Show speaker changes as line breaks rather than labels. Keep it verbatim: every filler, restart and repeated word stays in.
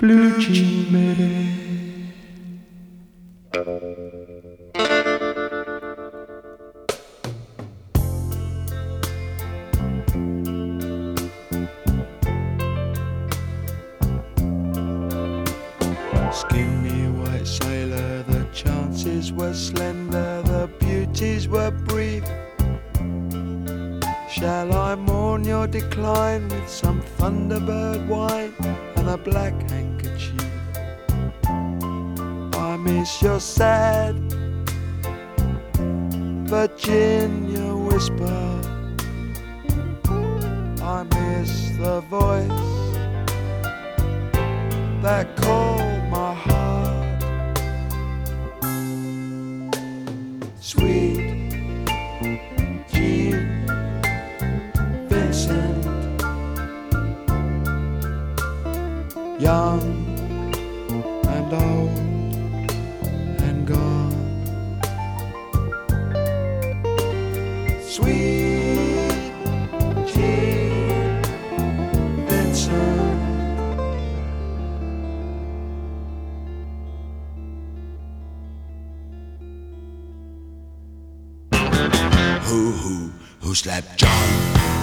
Blue Jean Mary. Skinny white sailor, the chances were slender, the beauties were brief. Shall I mourn your decline with some Thunderbird wine and a black handkerchief? I miss your sad Virginia whisper, I miss the voice that called my heart. Sweet Jean Vincent, young and old and gone. Sweet Jean Vincent.
Who, who, who slapped John?